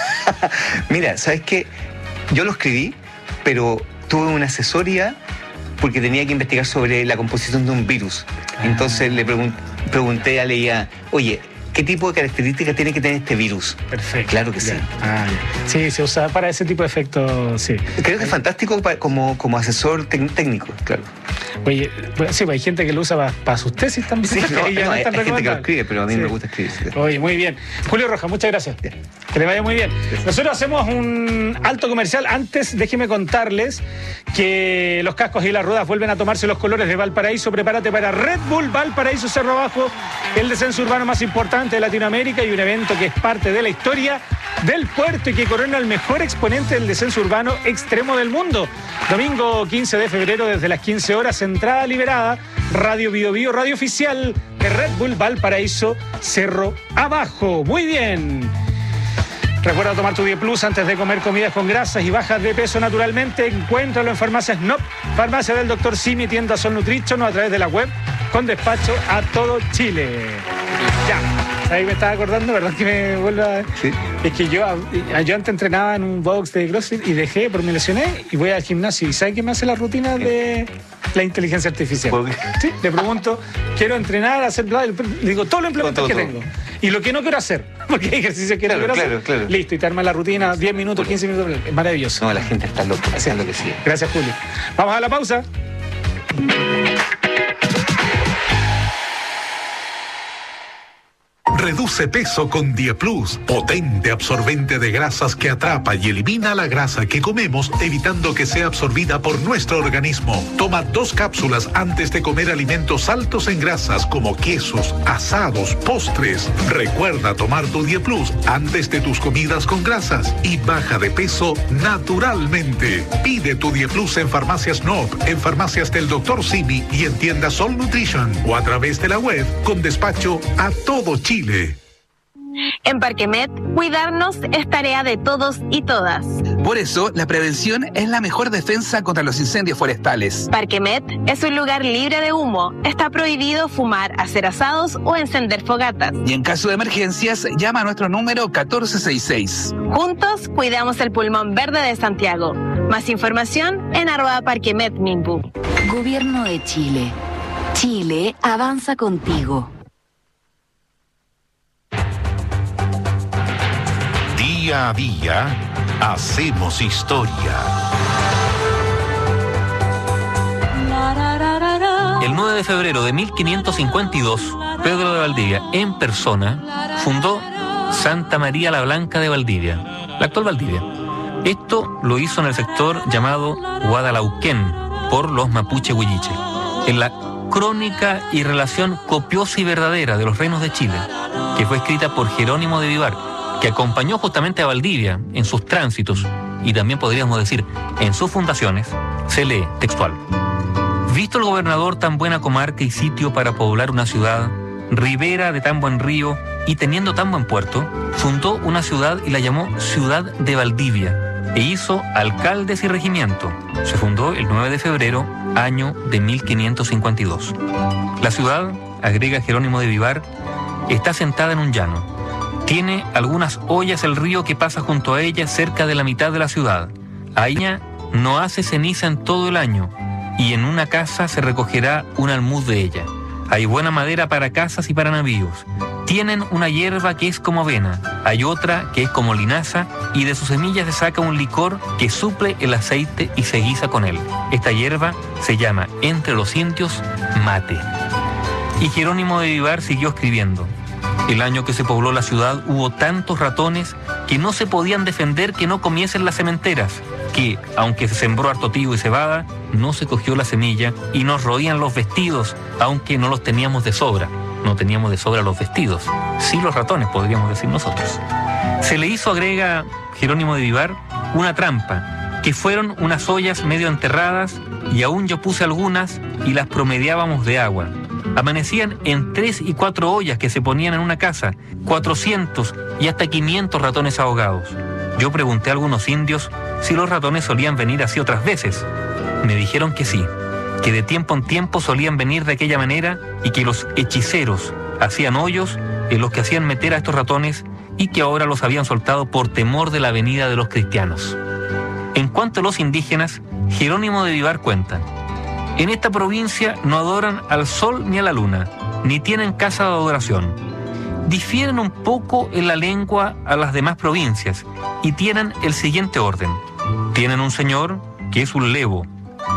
Mira, ¿sabes qué? Yo lo escribí, pero tuve una asesoría porque tenía que investigar sobre la composición de un virus. Entonces le pregunté a la IA, oye, ¿qué tipo de características tiene que tener este virus? Perfecto. Claro que sí. Sí, se usa para ese tipo de efectos, sí. Creo que es fantástico como asesor técnico, claro. Oye, sí, hay gente que lo usa para sus tesis también. Sí, hay gente que lo escribe, pero a mí me gusta escribir. Sí. Oye, muy bien. Julio Rojas, muchas gracias. Bien. Que le vaya muy bien. Nosotros hacemos un alto comercial. Antes, déjenme contarles que los cascos y las ruedas vuelven a tomarse los colores de Valparaíso. Prepárate para Red Bull Valparaíso Cerro Abajo, el descenso urbano más importante de Latinoamérica y un evento que es parte de la historia del puerto y que corona el mejor exponente del descenso urbano extremo del mundo. Domingo 15 de febrero desde las 15 horas, entrada liberada, Radio Bio Bio, radio oficial de Red Bull Valparaíso Cerro Abajo. Muy bien. Recuerda tomar tu Die Plus antes de comer comidas con grasas y bajas de peso naturalmente. Encuéntralo en Farmacias NOP, Farmacia del Dr. Simi, tienda Sol Nutrition o a través de la web con despacho a todo Chile. Ya. Ahí me estaba acordando, ¿verdad? Que me vuelva. Sí. Es que yo antes entrenaba en un box de CrossFit y dejé porque me lesioné y voy al gimnasio. ¿Y sabe qué me hace la rutina de la inteligencia artificial? Sí, le pregunto, quiero entrenar, hacer bla, le digo todos los implementos que tengo. Y lo que no quiero hacer, porque hay ejercicios que no quiero hacer. Claro. Listo, y te arma la rutina, 10 minutos, 15 minutos. Es maravilloso. No, la gente está loca, haciendo lo que sí. Gracias, Julio. Vamos a la pausa. Reduce peso con Die Plus, potente absorbente de grasas que atrapa y elimina la grasa que comemos, evitando que sea absorbida por nuestro organismo. Toma 2 cápsulas antes de comer alimentos altos en grasas como quesos, asados, postres. Recuerda tomar tu Die Plus antes de tus comidas con grasas y baja de peso naturalmente. Pide tu Die Plus en Farmacias NOP, en Farmacias del Dr. Simi y en tiendas Sol Nutrition o a través de la web con despacho a todo Chile. En Parquemet, cuidarnos es tarea de todos y todas. Por eso, la prevención es la mejor defensa contra los incendios forestales. Parquemet es un lugar libre de humo. Está prohibido fumar, hacer asados o encender fogatas. Y en caso de emergencias, llama a nuestro número 1466. Juntos, cuidamos el pulmón verde de Santiago. Más información en @parquemetminbu. Gobierno de Chile. Chile avanza contigo. Día a día, hacemos historia. El 9 de febrero de 1552, Pedro de Valdivia, en persona, fundó Santa María la Blanca de Valdivia, la actual Valdivia. Esto lo hizo en el sector llamado Guadalauquén por los mapuche huilliche, en la Crónica y relación copiosa y verdadera de los reinos de Chile, que fue escrita por Jerónimo de Vivar, que acompañó justamente a Valdivia en sus tránsitos y también podríamos decir en sus fundaciones. Se lee textual: visto el gobernador tan buena comarca y sitio para poblar una ciudad, ribera de tan buen río y teniendo tan buen puerto, fundó una ciudad y la llamó Ciudad de Valdivia e hizo alcaldes y regimiento. Se fundó el 9 de febrero, año de 1552. La ciudad, agrega Jerónimo de Vivar, está sentada en un llano. Tiene algunas ollas el río que pasa junto a ella cerca de la mitad de la ciudad. Ahí no hace ceniza en todo el año, y en una casa se recogerá un almud de ella. Hay buena madera para casas y para navíos. Tienen una hierba que es como avena, hay otra que es como linaza, y de sus semillas se saca un licor que suple el aceite y se guisa con él. Esta hierba se llama entre los indios mate. Y Jerónimo de Vivar siguió escribiendo: el año que se pobló la ciudad hubo tantos ratones que no se podían defender que no comiesen las sementeras, que, aunque se sembró harto trigo y cebada, no se cogió la semilla y nos roían los vestidos, aunque no los teníamos de sobra. No teníamos de sobra los vestidos, sí los ratones, podríamos decir nosotros. Se le hizo, agrega Jerónimo de Vivar, una trampa, que fueron unas ollas medio enterradas, y aún yo puse algunas y las promediábamos de agua. Amanecían en 3 y 4 ollas que se ponían en una casa, 400 y hasta 500 ratones ahogados. Yo pregunté a algunos indios si los ratones solían venir así otras veces. Me dijeron que sí, que de tiempo en tiempo solían venir de aquella manera y que los hechiceros hacían hoyos en los que hacían meter a estos ratones y que ahora los habían soltado por temor de la venida de los cristianos. En cuanto a los indígenas, Jerónimo de Vivar cuenta: en esta provincia no adoran al sol ni a la luna, ni tienen casa de adoración. Difieren un poco en la lengua a las demás provincias y tienen el siguiente orden. Tienen un señor que es un levo,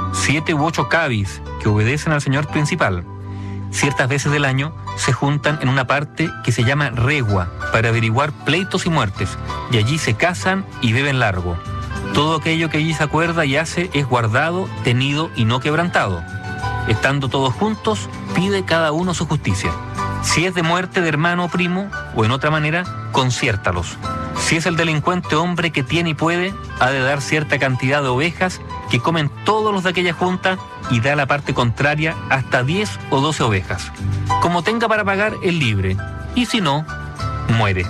7 u 8 cabis que obedecen al señor principal. Ciertas veces del año se juntan en una parte que se llama regua para averiguar pleitos y muertes, y allí se casan y beben largo. Todo aquello que allí se acuerda y hace es guardado, tenido y no quebrantado. Estando todos juntos, pide cada uno su justicia. Si es de muerte de hermano o primo, o en otra manera, conciértalos. Si es el delincuente hombre que tiene y puede, ha de dar cierta cantidad de ovejas que comen todos los de aquella junta y da a la parte contraria hasta 10 o 12 ovejas. Como tenga para pagar, es libre, y si no, muere.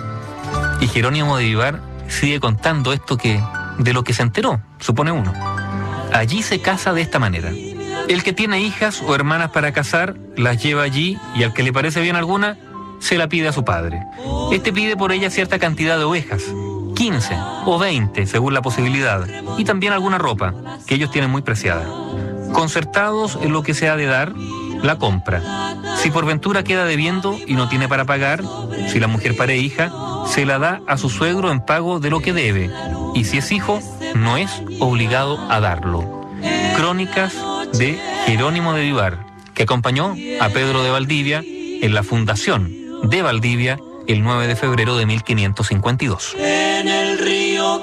Y Jerónimo de Vivar sigue contando esto que, de lo que se enteró, supone uno. Allí se casa de esta manera. El que tiene hijas o hermanas para casar, las lleva allí y al que le parece bien alguna, se la pide a su padre. Este pide por ella cierta cantidad de ovejas, 15 o 20 según la posibilidad, y también alguna ropa, que ellos tienen muy preciada. Concertados en lo que se ha de dar, la compra. Si por ventura queda debiendo y no tiene para pagar, si la mujer pare hija, se la da a su suegro en pago de lo que debe, y si es hijo, no es obligado a darlo. Crónicas de Jerónimo de Vivar, que acompañó a Pedro de Valdivia en la fundación de Valdivia el 9 de febrero de 1552. En el río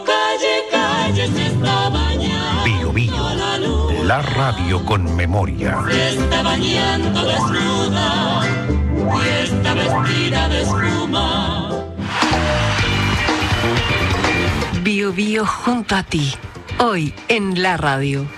calle se está bañando. Bío Bío, la radio con memoria. Se está bañando desnuda y está vestida de espuma. Bío Bío junto a ti, hoy en la radio.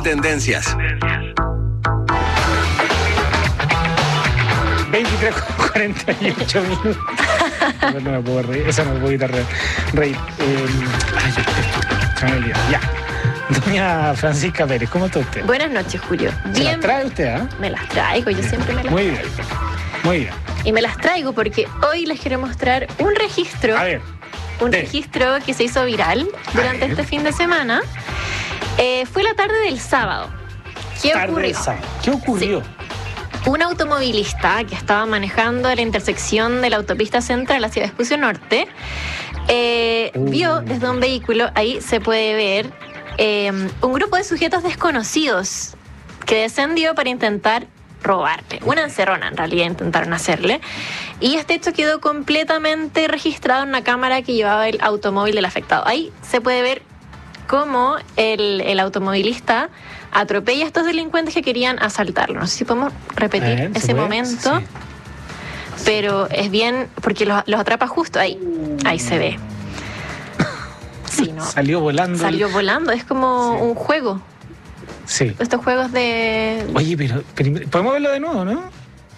tendencias. 23:48 minutos. No me puedo reír, eso no me puedo quitar reír. Se me olvidó. Ya. Doña Francisca Pérez, ¿cómo está usted? Buenas noches, Julio. ¿Se las trae usted, ah? Me las traigo, yo siempre me las Muy traigo. bien, muy bien. Y me las traigo porque hoy les quiero mostrar un registro. A ver. Un registro que se hizo viral durante este fin de semana. Fue la tarde del sábado. ¿Qué ocurrió? ¿Qué ocurrió? Sí. Un automovilista que estaba manejando en la intersección de la autopista central hacia Vespucio Norte vio desde un vehículo, ahí se puede ver, un grupo de sujetos desconocidos que descendió para intentar robarle. Una encerrona, en realidad, intentaron hacerle. Y este hecho quedó completamente registrado en una cámara que llevaba el automóvil del afectado. Ahí se puede ver cómo el automovilista atropella a estos delincuentes que querían asaltarlo. No sé si podemos repetir ese momento. Sí. Pero es bien, porque los atrapa justo ahí. Ahí se ve. Sí, ¿no? Salió volando. Salió volando, es como un juego. Sí. Estos juegos de... Oye, pero podemos verlo de nuevo, ¿no?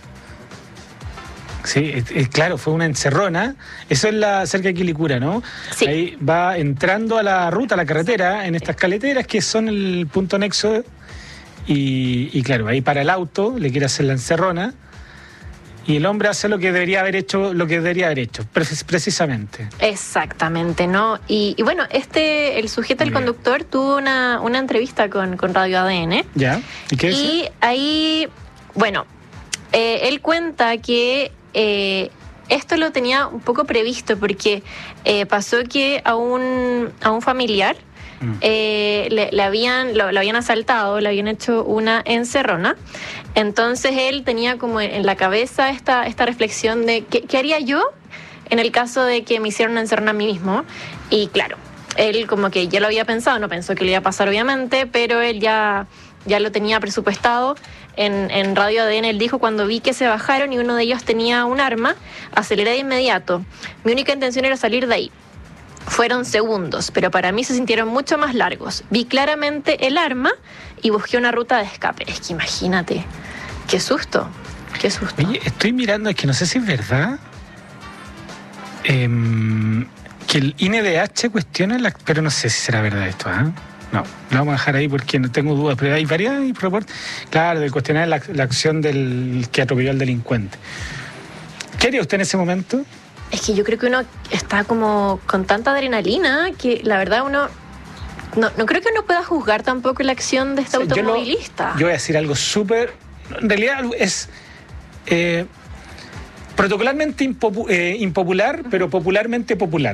Sí, claro, fue una encerrona. Eso es cerca de Quilicura, ¿no? Sí. Ahí va entrando a la ruta, a la carretera, en estas caleteras que son el punto nexo. Y claro, ahí para el auto, le quiere hacer la encerrona. Y el hombre hace lo que debería haber hecho, precisamente. Exactamente, ¿no? Y bueno, el sujeto, el conductor, tuvo una entrevista con Radio ADN. ¿Ya? ¿Y qué dice? Y ahí, bueno, él cuenta que esto lo tenía un poco previsto porque pasó que a un familiar lo habían asaltado, le habían hecho una encerrona. Entonces él tenía como en la cabeza esta reflexión de ¿qué haría yo en el caso de que me hicieran una encerrona a mí mismo? Y claro, él como que ya lo había pensado, no pensó que le iba a pasar obviamente, pero él ya lo tenía presupuestado. En Radio ADN él dijo: cuando vi que se bajaron y uno de ellos tenía un arma, aceleré de inmediato. Mi única intención era salir de ahí. Fueron segundos, pero para mí se sintieron mucho más largos. Vi claramente el arma y busqué una ruta de escape. Es que imagínate, qué susto, qué susto. Oye, estoy mirando, es que no sé si es verdad, que el INDH cuestiona, pero no sé si será verdad esto, ¿eh? No, lo vamos a dejar ahí porque no tengo dudas, pero hay varias propuestas. Claro, de cuestionar la acción del que atropelló al delincuente. ¿Qué haría usted en ese momento? Es que yo creo que uno está como con tanta adrenalina que la verdad uno no creo que uno pueda juzgar tampoco la acción de este automovilista. Yo voy a decir algo súper... En realidad es protocolarmente impopular, pero popularmente popular.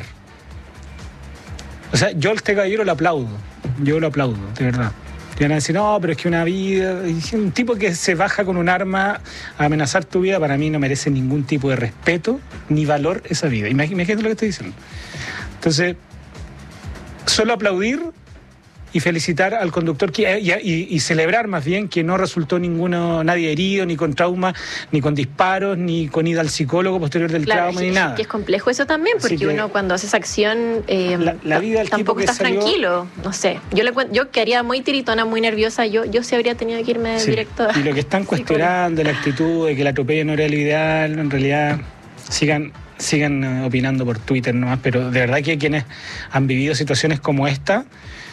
O sea, yo a este caballero lo aplaudo. Yo lo aplaudo, de verdad. Te van a decir, no, pero es que una vida... Un tipo que se baja con un arma a amenazar tu vida, para mí no merece ningún tipo de respeto ni valor esa vida. Imagínate lo que estoy diciendo. Entonces, solo aplaudir y felicitar al conductor y celebrar más bien que no resultó nadie herido, ni con trauma, ni con disparos, ni con ida al psicólogo posterior del trauma, ni nada. Que es complejo eso también, porque uno cuando hace esa acción la vida del tampoco tipo que estás tranquilo, no sé. Yo quedaría muy tiritona, muy nerviosa, yo sí habría tenido que irme directo. Y lo que están cuestionando, la actitud de que el atropello no era lo ideal, en realidad sigan opinando por Twitter nomás, pero de verdad que quienes han vivido situaciones como esta,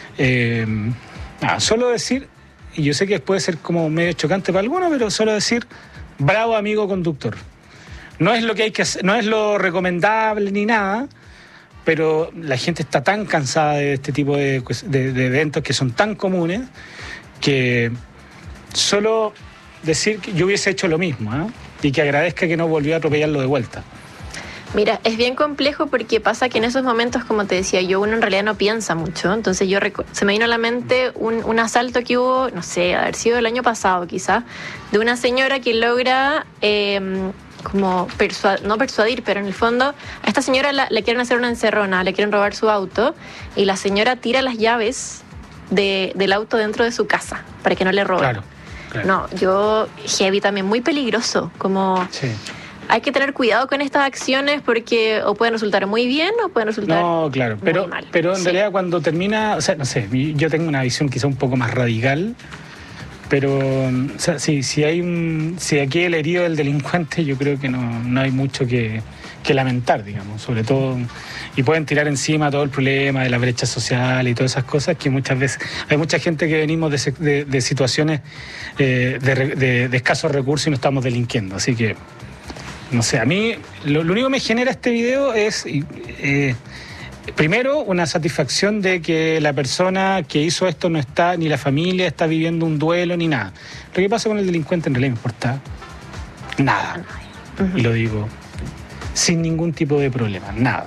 solo decir, y yo sé que puede ser como medio chocante para algunos, pero solo decir, bravo amigo conductor. No es lo que hay que hacer, no es lo recomendable ni nada, pero la gente está tan cansada de este tipo de eventos que son tan comunes que solo decir que yo hubiese hecho lo mismo, ¿eh? Y que agradezca que no volvió a atropellarlo de vuelta. Mira, es bien complejo porque pasa que en esos momentos, como te decía yo, uno en realidad no piensa mucho. Entonces se me vino a la mente un asalto que hubo, no sé, haber sido el año pasado quizás, de una señora que logra como no persuadir, pero en el fondo a esta señora le quieren hacer una encerrona, le quieren robar su auto y la señora tira las llaves del auto dentro de su casa para que no le roben. Claro. No, heavy también, muy peligroso, como... Sí. hay que tener cuidado con estas acciones porque o pueden resultar muy bien o pueden resultar claro, muy pero, mal. pero en realidad cuando termina, o sea, no sé, yo tengo una visión quizá un poco más radical, pero o sea, si aquí el herido del delincuente, yo creo que no hay mucho que lamentar, digamos, sobre todo, y pueden tirar encima todo el problema de la brecha social y todas esas cosas que muchas veces hay mucha gente que venimos de situaciones de escasos recursos y no estamos delinquiendo, así que no sé, a mí lo único que me genera este video es primero una satisfacción de que la persona que hizo esto no está, ni la familia está viviendo un duelo ni nada. Lo que pasa con el delincuente en realidad no importa nada, y lo digo sin ningún tipo de problema, nada,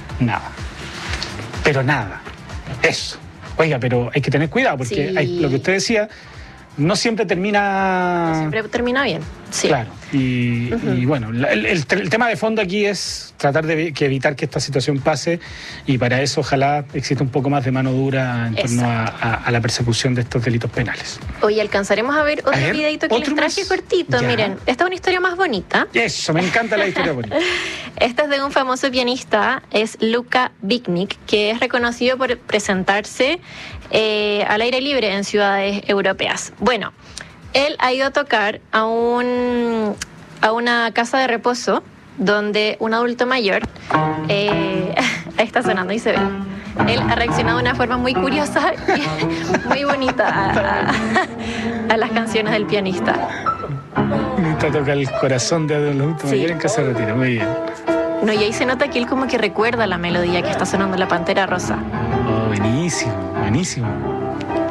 pero nada, eso. Oiga, pero hay que tener cuidado porque lo que usted decía, no siempre termina... No siempre termina bien, sí. Claro, y bueno, el tema de fondo aquí es tratar de evitar que esta situación pase, y para eso ojalá exista un poco más de mano dura en torno a la persecución de estos delitos penales. Hoy alcanzaremos a ver otro videito que les traje cortito. Ya. Miren, esta es una historia más bonita. Eso, me encanta la historia bonita. Esta es de un famoso pianista, es Luka Biknik, que es reconocido por presentarse al aire libre en ciudades europeas. Bueno, él ha ido a tocar a una casa de reposo donde un adulto mayor, ahí está sonando y se ve, él ha reaccionado de una forma muy curiosa y muy bonita a las canciones del pianista. Te toca el corazón de un adulto mayor en casa de retiro, muy bien. No, y ahí se nota que él como que recuerda la melodía que está sonando La Pantera Rosa. Oh, buenísimo.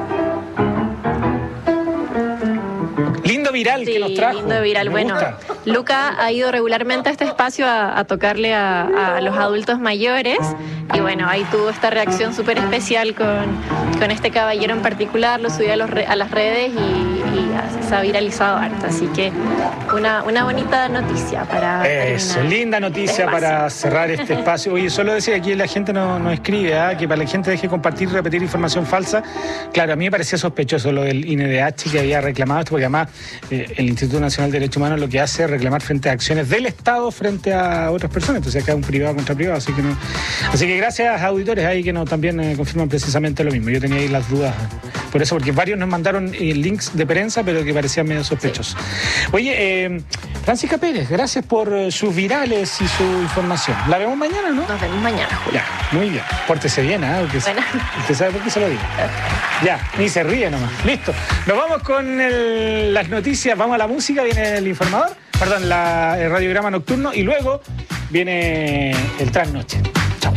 Lindo viral que nos trajo. Lindo viral. Bueno, Luka ha ido regularmente a este espacio a tocarle a los adultos mayores, y bueno, ahí tuvo esta reacción súper especial con este caballero en particular, lo subió a las redes y se ha viralizado harto, así que una bonita noticia para eso, linda noticia para cerrar este espacio. Oye, solo decir, aquí la gente no escribe, que para la gente deje de compartir y repetir información falsa. Claro, a mí me parecía sospechoso lo del INDH que había reclamado esto, porque además el Instituto Nacional de Derechos Humanos lo que hace es reclamar frente a acciones del Estado frente a otras personas, entonces acá es un privado contra privado, así que gracias a auditores ahí que también confirman precisamente lo mismo. Yo tenía ahí las dudas por eso, porque varios nos mandaron links de prensa, pero que parecían medio sospechosos. Oye, Francisca Pérez, gracias por sus virales y su información. ¿La vemos mañana, no? Nos vemos mañana, Julio. Ya, muy bien. Pórtese bien, porque usted sabe por qué se lo digo. Ya, ni se ríe nomás. Listo. Nos vamos con las noticias, vamos a la música, viene el informador, el radiograma nocturno, y luego viene el trasnoche. Chao.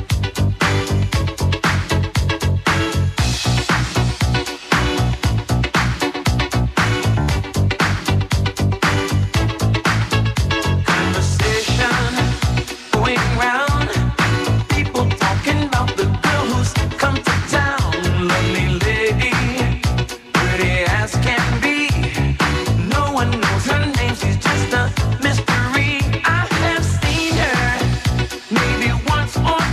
Mystery, I have seen her maybe once or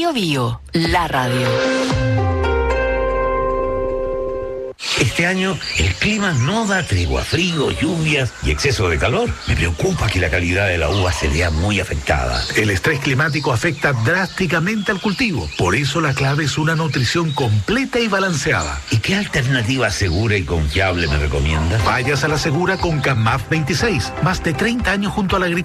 Biobío, la radio. Este año el clima no da tregua, frío, lluvias y exceso de calor. Me preocupa que la calidad de la uva se vea muy afectada. El estrés climático afecta drásticamente al cultivo. Por eso la clave es una nutrición completa y balanceada. ¿Y qué alternativa segura y confiable me recomienda? Vayas a la segura con CAMAF 26. Más de 30 años junto a la agricultura.